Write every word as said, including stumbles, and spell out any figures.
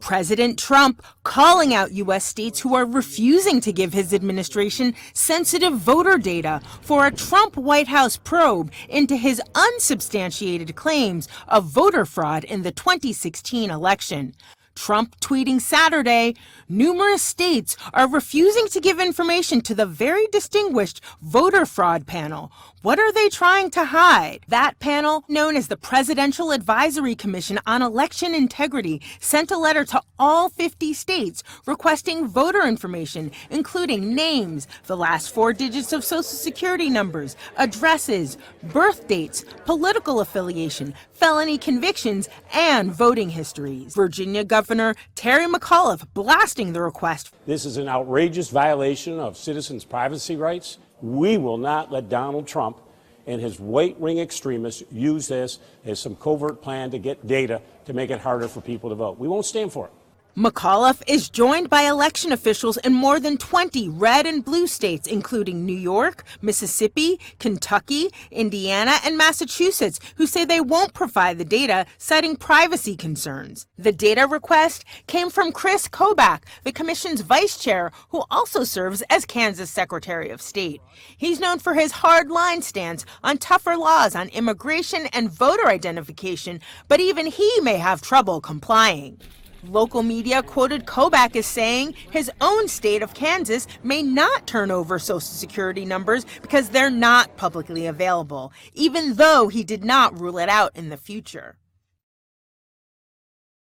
President Trump calling out U S states who are refusing to give his administration sensitive voter data for a Trump White House probe into his unsubstantiated claims of voter fraud in the twenty sixteen election. Trump tweeting Saturday, numerous states are refusing to give information to the very distinguished voter fraud panel. What are they trying to hide? That panel, known as the Presidential Advisory Commission on Election Integrity, sent a letter to all fifty states requesting voter information, including names, the last four digits of Social Security numbers, addresses, birth dates, political affiliation, felony convictions, and voting histories. Virginia Governor Terry McAuliffe blasting the request. This is an outrageous violation of citizens' privacy rights. We will not let Donald Trump and his right-wing extremists use this as some covert plan to get data to make it harder for people to vote. We won't stand for it. McAuliffe is joined by election officials in more than twenty red and blue states, including New York, Mississippi, Kentucky, Indiana, and Massachusetts, who say they won't provide the data, citing privacy concerns. The data request came from Chris Kobach, the commission's vice chair, who also serves as Kansas Secretary of State. He's known for his hard-line stance on tougher laws on immigration and voter identification, but even he may have trouble complying. Local media quoted Kobach as saying his own state of Kansas may not turn over Social Security numbers because they're not publicly available, even though he did not rule it out in the future.